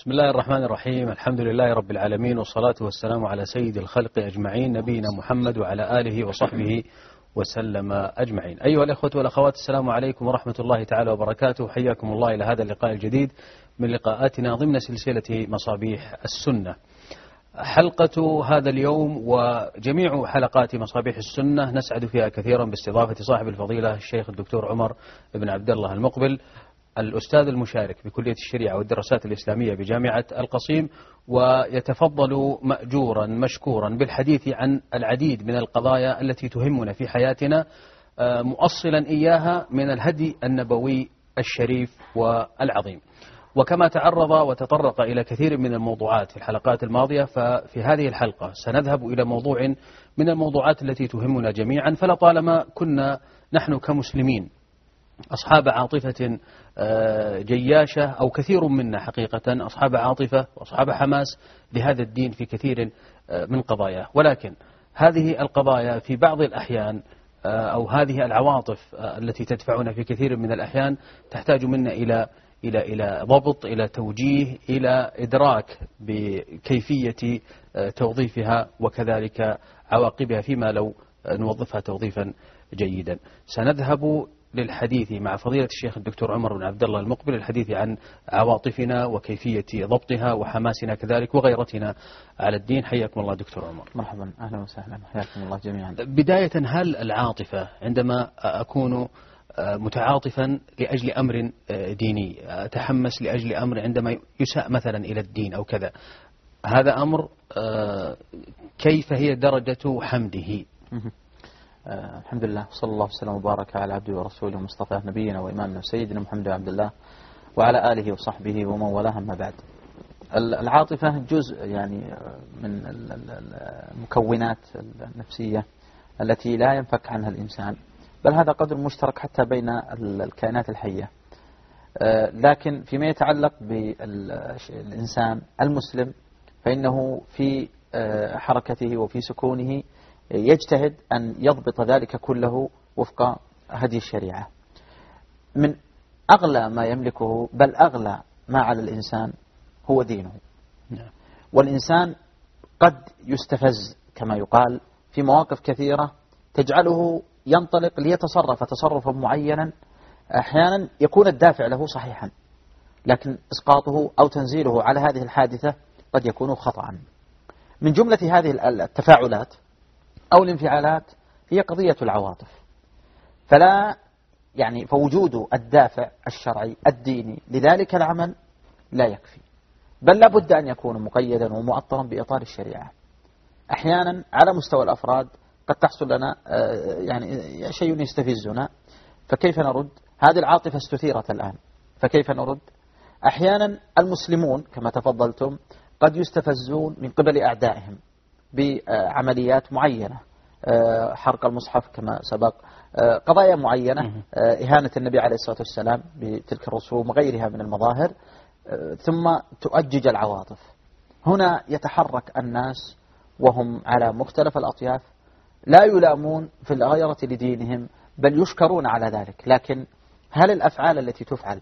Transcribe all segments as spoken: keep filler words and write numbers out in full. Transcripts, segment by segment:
بسم الله الرحمن الرحيم. الحمد لله رب العالمين، والصلاة والسلام على سيد الخلق أجمعين، نبينا محمد وعلى آله وصحبه وسلم أجمعين. أيها الأخوة والأخوات، السلام عليكم ورحمة الله تعالى وبركاته. حياكم الله إلى هذا اللقاء الجديد من لقاءاتنا ضمن سلسلة مصابيح السنة. حلقة هذا اليوم وجميع حلقات مصابيح السنة نسعد فيها كثيرا باستضافة صاحب الفضيلة الشيخ الدكتور عمر بن عبد الله المقبل، الأستاذ المشارك بكلية الشريعة والدراسات الإسلامية بجامعة القصيم، ويتفضل مأجورا مشكورا بالحديث عن العديد من القضايا التي تهمنا في حياتنا، مؤصلا إياها من الهدي النبوي الشريف والعظيم. وكما تعرض وتطرق إلى كثير من الموضوعات في الحلقات الماضية، ففي هذه الحلقة سنذهب إلى موضوع من الموضوعات التي تهمنا جميعا. فلطالما كنا نحن كمسلمين أصحاب عاطفة جياشة، أو كثير منا حقيقة أصحاب عاطفة وأصحاب حماس لهذا الدين في كثير من قضاياه، ولكن هذه القضايا في بعض الأحيان أو هذه العواطف التي تدفعنا في كثير من الأحيان تحتاج منا إلى إلى إلى ضبط، إلى توجيه، إلى إدراك بكيفية توظيفها وكذلك عواقبها فيما لو نوظفها توظيفا جيدا. سنذهب للحديث مع فضيلة الشيخ الدكتور عمر بن عبد الله المقبل، الحديث عن عواطفنا وكيفية ضبطها وحماسنا كذلك وغيرتنا على الدين. حياكم الله دكتور عمر. مرحبا، أهلا وسهلا، حياكم الله جميعا. بداية، هل العاطفة عندما أكون متعاطفا لأجل أمر ديني، أتحمس لأجل أمر عندما يساء مثلا إلى الدين أو كذا، هذا أمر كيف هي درجة حمده؟ آه الحمد لله، صلى الله وسلم وبارك على عبده ورسوله مصطفى نبينا وإمامنا سيدنا محمد بن عبد الله وعلى آله وصحبه ومن والاه، أما بعد. العاطفة جزء يعني من المكونات النفسية التي لا ينفك عنها الإنسان، بل هذا قدر مشترك حتى بين الكائنات الحية. آه لكن فيما يتعلق بالإنسان المسلم فإنه في آه حركته وفي سكونه يجتهد أن يضبط ذلك كله وفق هدي الشريعة. من أغلى ما يملكه، بل أغلى ما على الإنسان، هو دينه. والإنسان قد يستفز كما يقال في مواقف كثيرة تجعله ينطلق ليتصرف تصرفا معينا، أحيانا يكون الدافع له صحيحا، لكن إسقاطه أو تنزيله على هذه الحادثة قد يكون خطأ. من جملة هذه التفاعلات أو الانفعالات هي قضية العواطف. فلا يعني فوجود الدافع الشرعي الديني لذلك العمل لا يكفي، بل لابد أن يكون مقيدا ومؤطرا بإطار الشريعة. أحيانا على مستوى الأفراد قد تحصل لنا يعني شيء يستفزنا، فكيف نرد؟ هذه العاطفة استثيرت الآن، فكيف نرد؟ أحيانا المسلمون كما تفضلتم قد يستفزون من قبل أعدائهم بعمليات معينة، حرق المصحف كما سبق، قضايا معينة، إهانة النبي عليه الصلاة والسلام بتلك الرسوم وغيرها من المظاهر، ثم تؤجج العواطف. هنا يتحرك الناس وهم على مختلف الأطياف، لا يلامون في الغيرة لدينهم بل يشكرون على ذلك. لكن هل الأفعال التي تفعل،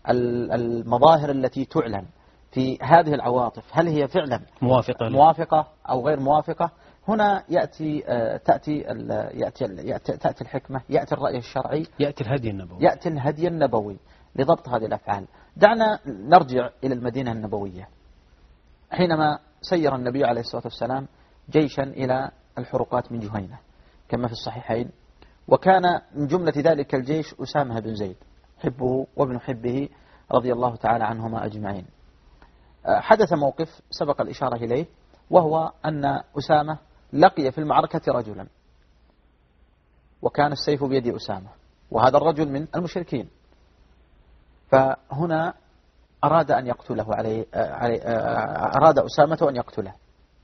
المظاهر التي تعلن في هذه العواطف، هل هي فعلا موافقة موافقة أو غير موافقة؟ هنا يأتي تأتي يأتي يأتي تأتي الحكمة، يأتي الرأي الشرعي، يأتي الهدي النبوي، يأتي الهدي النبوي لضبط هذه الأفعال. دعنا نرجع إلى المدينة النبوية حينما سير النبي عليه الصلاة والسلام جيشا إلى الحروقات من جهينة كما في الصحيحين، وكان من جملة ذلك الجيش أسامة بن زيد حبه وابن حبه رضي الله تعالى عنهما أجمعين. حدث موقف سبق الإشارة إليه، وهو أن أسامة لقي في المعركة رجلا، وكان السيف بيد أسامة، وهذا الرجل من المشركين. فهنا أراد أن يقتله عليه أراد أسامة أن يقتله،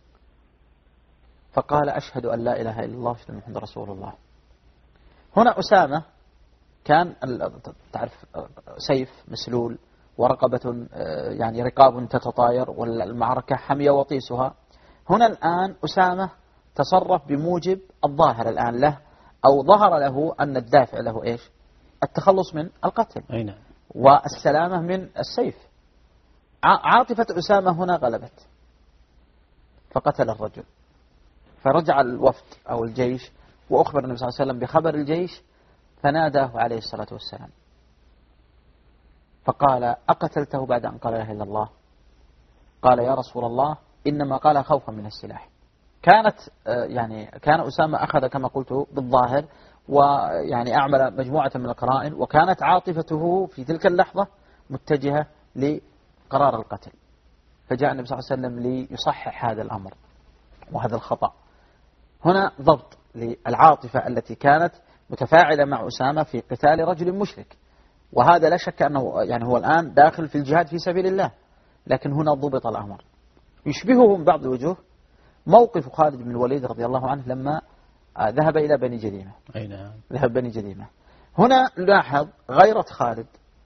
فقال أشهد أن لا إله إلا الله وأشهد أن محمدا رسول الله. هنا أسامة كان تعرف سيف مسلول ورقبة يعني رقاب تتطاير والمعركة حمية وطيسها. هنا الآن أسامة تصرف بموجب الظاهر الآن له، أو ظهر له أن الدافع له إيش؟ التخلص من القتل أي نعم. والسلامة من السيف. عاطفة أسامة هنا غلبت فقتل الرجل، فرجع الوفد أو الجيش وأخبر النبي صلى الله عليه وسلم بخبر الجيش، فناداه عليه الصلاة والسلام فقال: أقتلته بعد أن قال لا إله إلا الله؟ قال: يا رسول الله إنما قال خوفا من السلاح. كانت يعني كان أسامة أخذ كما قلت بالظاهر، ويعني أعمل مجموعة من القرائن، وكانت عاطفته في تلك اللحظة متجهة لقرار القتل، فجاء النبي صلى الله عليه وسلم ليصحح هذا الأمر وهذا الخطأ. هنا ضبط للعاطفة التي كانت متفاعلة مع أسامة في قتال رجل مشرك، وهذا لا شك أنه يعني هو الآن داخل في الجهاد في سبيل الله، لكن هنا ضبط الأمر. يشبهه من بعض الوجوه موقف خالد بن الوليد رضي الله عنه لما ذهب إلى بني جذيمة. أي نعم. ذهب بني جذيمة. هنا لاحظ غيرة خالد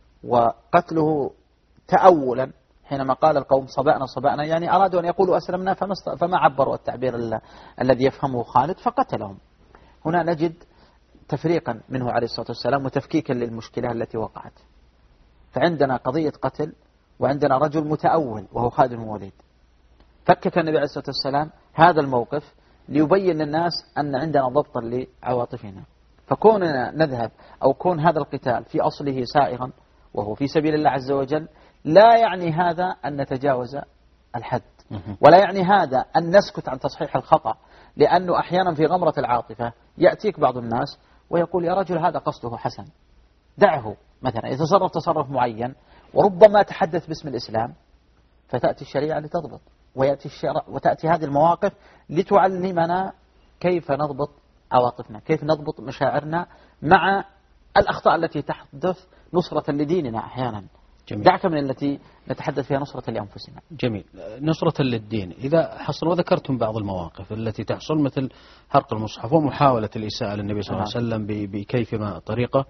وقتله تأولا، حينما قال القوم صبأنا صبأنا، يعني أرادوا أن يقولوا أسلمنا فما عبروا التعبير الذي يفهمه خالد فقتلهم. هنا نجد تفريقا منه عليه الصلاة والسلام وتفكيكا للمشكلة التي وقعت. فعندنا قضية قتل وعندنا رجل متأول وهو خالد بن الوليد. فكك النبي عليه الصلاة والسلام هذا الموقف ليبين للناس أن عندنا ضبطا لعواطفنا، فكوننا نذهب أو كون هذا القتال في أصله سائغا وهو في سبيل الله عز وجل لا يعني هذا أن نتجاوز الحد، ولا يعني هذا أن نسكت عن تصحيح الخطأ، لأنه أحيانا في غمرة العاطفة يأتيك بعض الناس ويقول يا رجل هذا قصده حسن، دعه مثلا يتصرف تصرف معين وربما تحدث باسم الإسلام، فتأتي الشريعة لتضبط، ويأتي الشرع وتأتي هذه المواقف لتعلمنا كيف نضبط عواطفنا، كيف نضبط مشاعرنا مع الأخطاء التي تحدث نصرة لديننا أحيانا. جميل. دعك من التي نتحدث فيها نصرة لأنفسنا. جميل. نصرة للدين إذا حصل، وذكرتم بعض المواقف التي تحصل مثل حرق المصحف ومحاولة الإساءة للنبي صلى الله عليه وسلم بكيفما طريقة،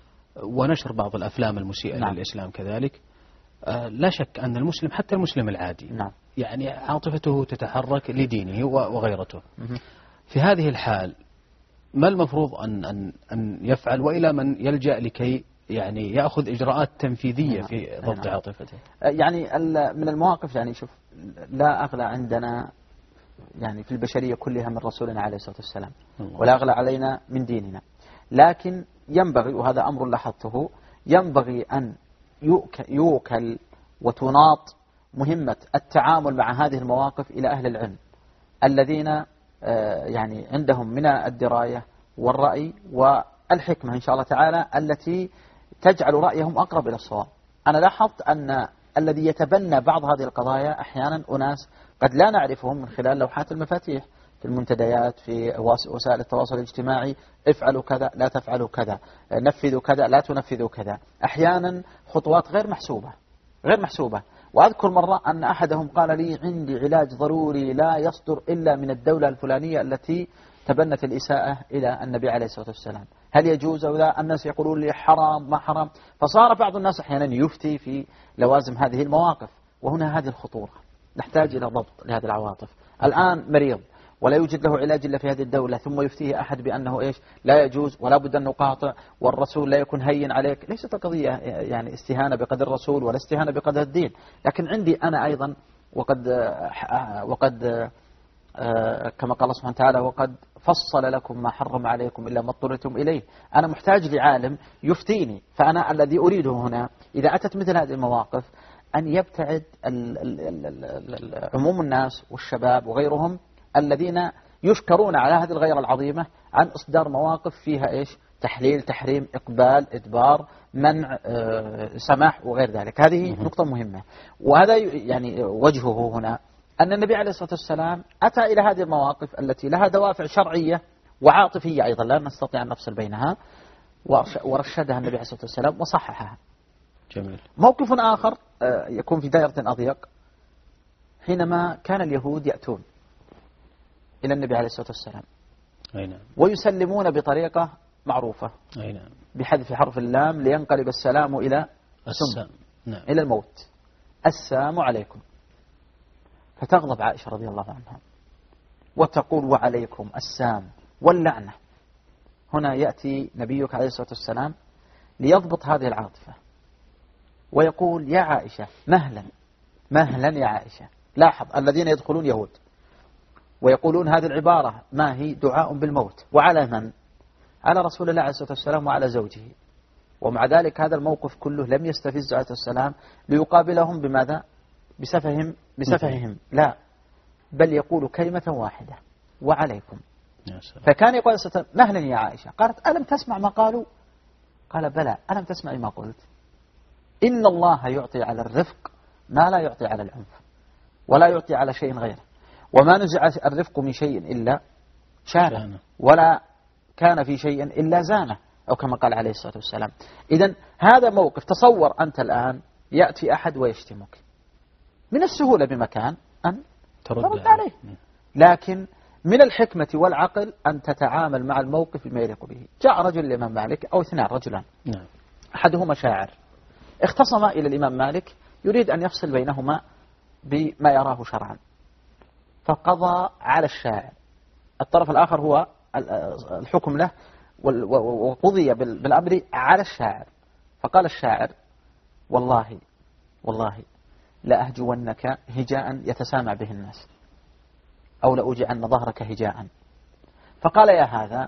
ونشر بعض الأفلام المسيئة نعم. للإسلام كذلك. لا شك أن المسلم حتى المسلم العادي نعم. يعني عاطفته تتحرك لدينه وغيرته. في هذه الحال ما المفروض أن أن أن يفعل، وإلى من يلجأ لكي يعني يأخذ إجراءات تنفيذية في ضبط عاطفته؟ يعني من المواقف يعني شوف لا أغلى عندنا يعني في البشرية كلها من رسولنا عليه الصلاة والسلام، ولا أغلى علينا من ديننا، لكن ينبغي، وهذا أمر لاحظته، ينبغي أن يوكل وتناط مهمة التعامل مع هذه المواقف إلى أهل العلم الذين يعني عندهم من الدراية والرأي والحكمة إن شاء الله تعالى التي تجعل رأيهم أقرب إلى الصواب. أنا لاحظت أن الذي يتبنى بعض هذه القضايا أحيانا أناس قد لا نعرفهم من خلال لوحات المفاتيح في المنتديات في وسائل التواصل الاجتماعي، افعلوا كذا لا تفعلوا كذا، نفذوا كذا لا تنفذوا كذا، أحيانا خطوات غير محسوبة غير محسوبة. وأذكر مرة أن أحدهم قال لي عندي علاج ضروري لا يصدر إلا من الدولة الفلانية التي تبنت الإساءة إلى النبي عليه الصلاة والسلام، هل يجوز أو لا؟ الناس يقولون لي حرام ما حرام، فصار بعض الناس أحيانا يفتي في لوازم هذه المواقف، وهنا هذه الخطورة، نحتاج إلى ضبط لهذه العواطف. الآن مريض ولا يوجد له علاج إلا في هذه الدولة، ثم يفتيه أحد بأنه إيش لا يجوز ولا بد أن نقاطع والرسول لا يكون هين عليك. ليست القضية يعني استهانة بقدر الرسول ولا استهانة بقدر الدين، لكن عندي أنا أيضا وقد وقد كما قال الله سبحانه وتعالى وقد فصل لكم ما حرم عليكم إلا ما اضطررتم إليه. أنا محتاج لعالم يفتيني، فأنا الذي أريده هنا إذا أتت مثل هذه المواقف أن يبتعد عموم الناس والشباب وغيرهم الذين يشكرون على هذه الغيرة العظيمة عن إصدار مواقف فيها إيش تحليل تحريم إقبال إدبار منع سماح وغير ذلك. هذه نقطة مهمة، وهذا يعني وجهه هنا أن النبي عليه الصلاة والسلام أتى إلى هذه المواقف التي لها دوافع شرعية وعاطفية أيضا لا نستطيع أن نفصل بينها، ورشدها النبي عليه الصلاة والسلام وصححها. جميل. موقف آخر يكون في دائرة أضيق حينما كان اليهود يأتون إلى النبي عليه الصلاة والسلام أي نعم. ويسلمون بطريقة معروفة أي نعم. بحذف حرف اللام لينقلب السلام إلى السام نعم. إلى الموت، السلام عليكم، فتغضب عائشة رضي الله عنها وتقول وعليكم السام واللعنة. هنا يأتي نبيك عليه الصلاة والسلام ليضبط هذه العاطفة ويقول يا عائشة مهلا مهلا يا عائشة. لاحظ الذين يدخلون يهود ويقولون هذه العبارة ما هي دعاء بالموت، وعلى من؟ على رسول الله عليه الصلاة والسلام وعلى زوجه. ومع ذلك هذا الموقف كله لم يستفز عليه السلام ليقابلهم بماذا؟ بسفههم بسفههم لا، بل يقول كلمة واحدة: وعليكم. فكان يقول مهلا يا عائشة. قالت: ألم تسمع ما قالوا؟ قال: بلى، ألم تسمع ما قلت؟ إن الله يعطي على الرفق ما لا يعطي على العنف، ولا يعطي على شيء غيره، وما نزع الرفق من شيء إلا شانه، ولا كان في شيء إلا زانه، أو كما قال عليه الصلاة والسلام. إذن هذا موقف. تصور أنت الآن يأتي أحد ويشتمك، من السهولة بمكان أن ترد عليه، لكن من الحكمة والعقل أن تتعامل مع الموقف بما يليق به. جاء رجل الإمام مالك أو اثنان رجلان، أحدهما شاعر، اختصم إلى الإمام مالك يريد أن يفصل بينهما بما يراه شرعا، فقضى على الشاعر. الطرف الآخر هو الحكم له، وقضي بالأمر على الشاعر. فقال الشاعر: والله والله لأهجونك هجاء يتسامع به الناس، أو لأوجعن ظهرك هجاء. فقال: يا هذا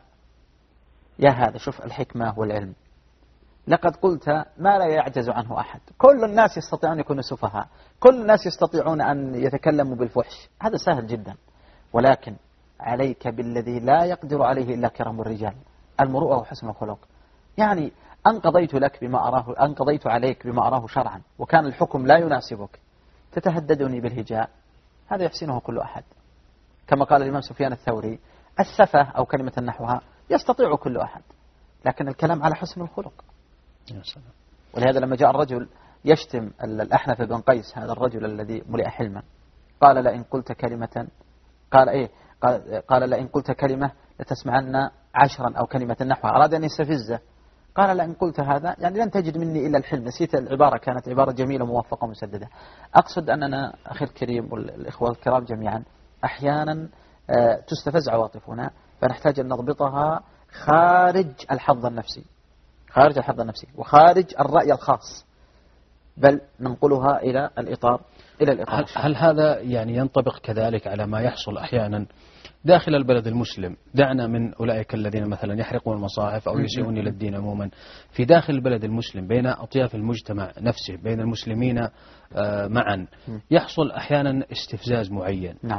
يا هذا شوف الحكمة والعلم، لقد قلت ما لا يعجز عنه أحد. كل الناس يستطيعون أن يكونوا سفهاء، كل الناس يستطيعون أن يتكلموا بالفحش، هذا سهل جدا، ولكن عليك بالذي لا يقدر عليه إلا كرم الرجال، المروءة وحسن الخلق. يعني أنقضيت لك بما أراه، أنقضيت عليك بما أراه شرعا، وكان الحكم لا يناسبك، تتهددني بالهجاء، هذا يحسنه كل أحد. كما قال الإمام سفيان الثوري: السفة أو كلمة نحوها يستطيع كل أحد، لكن الكلام على حسن الخلق. يا سلام. ولهذا لما جاء الرجل يشتم الأحنف بن قيس، هذا الرجل الذي ملئ حلما، قال: لئن قلت كلمة، قال إيه قال, قال لئن قلت كلمة لتسمعن عشرا أو كلمة نحوها، أراد أن يستفزه. قال: لئن قلت هذا يعني لن تجد مني إلا الحلم. نسيت العبارة، كانت عبارة جميلة موفقة ومسددة. أقصد أننا أخي الكريم والإخوة الكرام جميعا أحيانا تستفز عواطفنا، فنحتاج أن نضبطها خارج الحظ النفسي، خارج الحظ النفسي وخارج الرأي الخاص، بل ننقلها إلى الإطار إلى الإطار هل, هل هذا يعني ينطبق كذلك على ما يحصل أحيانا داخل البلد المسلم؟ دعنا من أولئك الذين مثلا يحرقون المصاحف أو يسيئون إلى الدين عموما. في داخل البلد المسلم بين أطياف المجتمع نفسه، بين المسلمين معا، يحصل أحيانا استفزاز معين، نعم.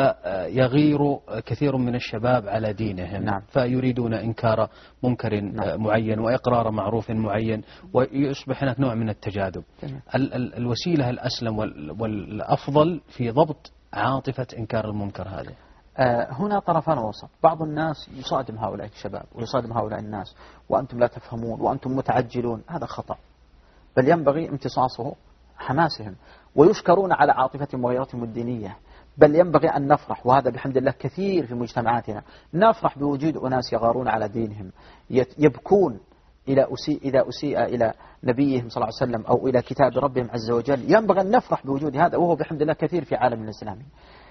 فيغير كثير من الشباب على دينهم، نعم. فيريدون إنكار منكر نعم. معين وإقرار معروف معين، ويصبح هناك نوع من التجاذب. ال ال الوسيلة الأسلم والأفضل في ضبط عاطفة إنكار المنكر هذا؟ هنا طرفان وسط. بعض الناس يصادم هؤلاء الشباب ويصادم هؤلاء الناس: وأنتم لا تفهمون وأنتم متعجلون. هذا خطأ، بل ينبغي امتصاصه حماسهم، ويشكرون على عاطفتهم وغيرتهم الدينية. بل ينبغي أن نفرح، وهذا بحمد الله كثير في مجتمعاتنا، نفرح بوجود أناس يغارون على دينهم، يبكون إلى أسيء إذا أسيء إلى نبيهم صلى الله عليه وسلم أو إلى كتاب ربهم عز وجل. ينبغي أن نفرح بوجود هذا، وهو بحمد الله كثير في عالم الإسلامي.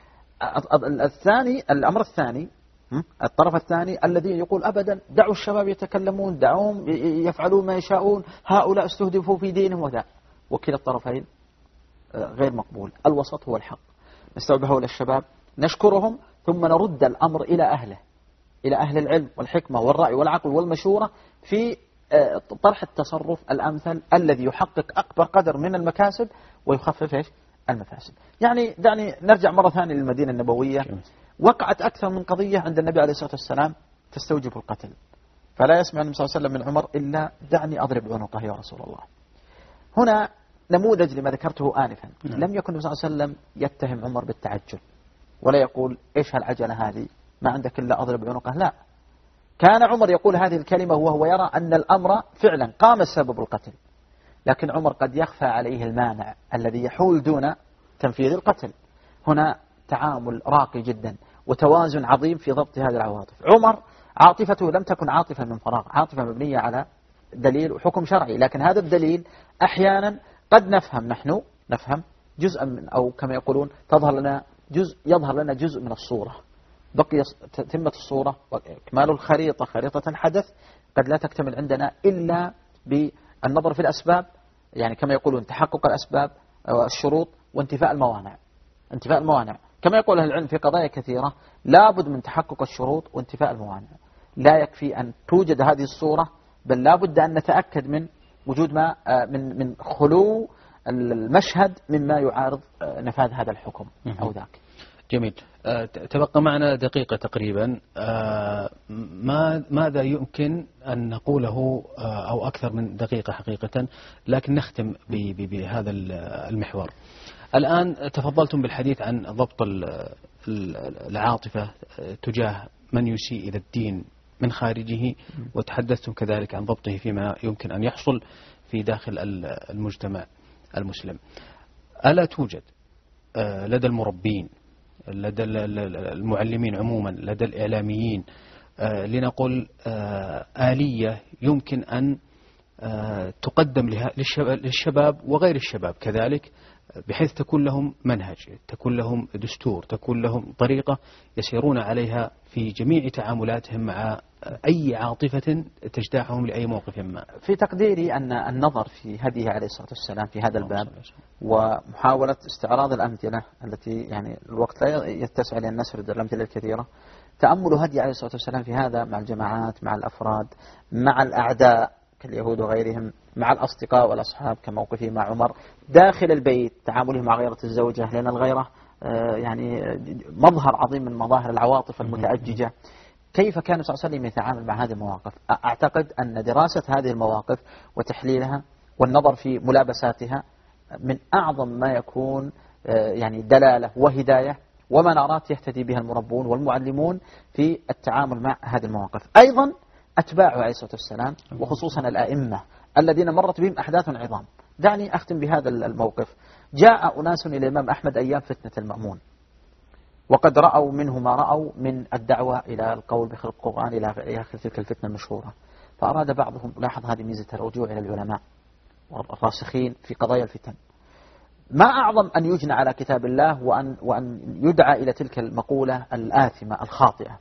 الثاني الأمر الثاني الطرف الثاني الذي يقول: أبدا، دعوا الشباب يتكلمون، دعوهم يفعلون ما يشاءون، هؤلاء استهدفوا في دينهم وذا. وكلا الطرفين غير مقبول. الوسط هو الحق. نستوعب هؤلاء الشباب، نشكرهم، ثم نرد الأمر إلى أهله، إلى أهل العلم والحكمة والرأي والعقل والمشورة في طرح التصرف الأمثل الذي يحقق أكبر قدر من المكاسب ويخفف إيش المفاسد. يعني دعني نرجع مرة ثانية للمدينة النبوية. وقعت أكثر من قضية عند النبي عليه الصلاة والسلام تستوجب القتل، فلا يسمع النبي صلى الله عليه وسلم من عمر إلا: دعني أضرب عنقه يا رسول الله. هنا نموذج لما ذكرته آنفا. لم يكن النبي صلى الله عليه وسلم يتهم عمر بالتعجل، ولا يقول: إيش هالعجلة هذه، ما عندك إلا أضرب عنقه. لا، كان عمر يقول هذه الكلمة وهو يرى أن الأمر فعلا قام سبب القتل، لكن عمر قد يخفى عليه المانع الذي يحول دون تنفيذ القتل. هنا تعامل راقي جدا وتوازن عظيم في ضبط هذه العواطف. عمر عاطفته لم تكن عاطفة من فراغ، عاطفة مبنية على دليل وحكم شرعي، لكن هذا الدليل أحيانا قد نفهم نحن نفهم جزءا من، أو كما يقولون تظهر لنا جزء يظهر لنا جزء من الصورة، بقي تتمة الصورة وإكمال الخريطة، خريطة الحدث قد لا تكتمل عندنا إلا بالنظر في الأسباب، يعني كما يقولون تحقق الأسباب والشروط وانتفاء الموانع. انتفاء الموانع كما يقول أهل العلم في قضايا كثيرة لابد من تحقق الشروط وانتفاء الموانع. لا يكفي أن توجد هذه الصورة، بل لابد أن نتأكد من وجود ما من من خلو المشهد مما يعارض نفاذ هذا الحكم أو ذاك. جميل. تبقى معنا دقيقة تقريبا. ما ماذا يمكن أن نقوله، أو أكثر من دقيقة حقيقة، لكن نختم بهذا المحور. الآن تفضلتم بالحديث عن ضبط العاطفة تجاه من يسيء إلى الدين من خارجه، وتحدثتم كذلك عن ضبطه فيما يمكن أن يحصل في داخل المجتمع المسلم. ألا توجد لدى المربين، لدى المعلمين عموما، لدى الإعلاميين، لنقل آلية يمكن أن تقدم للشباب وغير الشباب كذلك، بحيث تكون لهم منهج، تكون لهم دستور، تكون لهم طريقة يسيرون عليها في جميع تعاملاتهم مع أي عاطفة تجتاحهم لأي موقف ما؟ في تقديري أن النظر في هديه عليه الصلاة والسلام في هذا الباب، ومحاولة استعراض الأمثلة التي يعني الوقت لا يتسع لأن نسرد الأمثلة الكثيرة، تأمل هدي عليه الصلاة والسلام في هذا مع الجماعات، مع الأفراد، مع الأعداء كاليهود وغيرهم، مع الأصدقاء والأصحاب كموقفه مع عمر، داخل البيت تعامله مع غيرة الزوجة، لأن الغيرة يعني مظهر عظيم من مظاهر العواطف المتأججة. كيف كان صلى الله عليه وسلم يتعامل مع هذه المواقف؟ أعتقد أن دراسة هذه المواقف وتحليلها والنظر في ملابساتها من أعظم ما يكون يعني دلالة وهداية ومنارات يهتدي بها المربون والمعلمون في التعامل مع هذه المواقف. أيضا أتباعه عليه الصلاة والسلام وخصوصا الأئمة الذين مرت بهم أحداث عظام. دعني أختم بهذا الموقف. جاء أناس إلى الإمام أحمد أيام فتنة المأمون، وقد رأوا منه ما رأوا من الدعوة إلى القول بخلق القرآن إلى آخر تلك الفتنة المشهورة. فأراد بعضهم، لاحظ هذه ميزة الرجوع إلى العلماء والراسخين في قضايا الفتن، ما أعظم أن يجنى على كتاب الله وأن, وأن يدعى إلى تلك المقولة الآثمة الخاطئة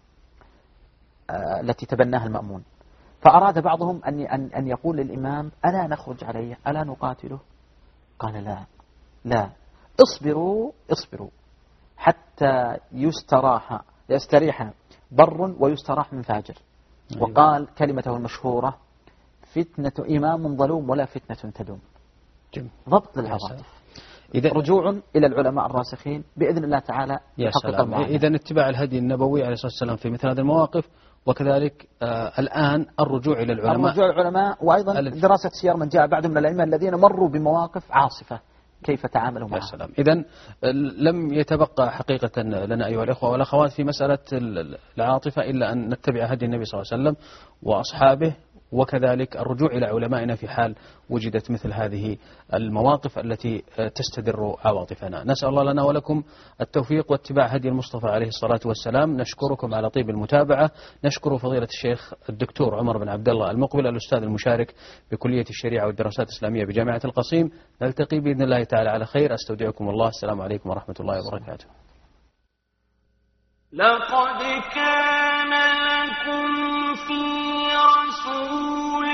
التي تبناها المأمون. فأراد بعضهم أن أن يقول للإمام ألا نخرج عليه، ألا نقاتله؟ قال لا لا، اصبروا اصبروا حتى يستراح يستريح بر ويستراح من فاجر. أيوة. وقال كلمته المشهورة: فتنة إمام ظلوم ولا فتنة تدوم. ضبط العواطف، إذا رجوع إلى العلماء الراسخين بإذن الله تعالى يحقق المعاني. إذا اتباع الهدي النبوي عليه الصلاة والسلام في مثل هذه المواقف، وكذلك آه الآن الرجوع إلى العلماء، الرجوع إلى العلماء، وأيضا دراسة سير من جاء بعد من الأئمة الذين مروا بمواقف عاصفة كيف تعاملوا معها. السلام. إذن لم يتبقى حقيقة لنا أيها الأخوة والأخوات في مسألة العاطفة إلا أن نتبع هدي النبي صلى الله عليه وسلم وأصحابه، وكذلك الرجوع إلى علمائنا في حال وجدت مثل هذه المواقف التي تستدر عواطفنا. نسأل الله لنا ولكم التوفيق واتباع هدي المصطفى عليه الصلاة والسلام. نشكركم على طيب المتابعة. نشكر فضيلة الشيخ الدكتور عمر بن عبد الله المقبل، الأستاذ المشارك بكلية الشريعة والدراسات الإسلامية بجامعة القصيم. نلتقي بإذن الله تعالى على خير. أستودعكم الله. السلام عليكم ورحمة الله وبركاته. لقد كان لكم في رسول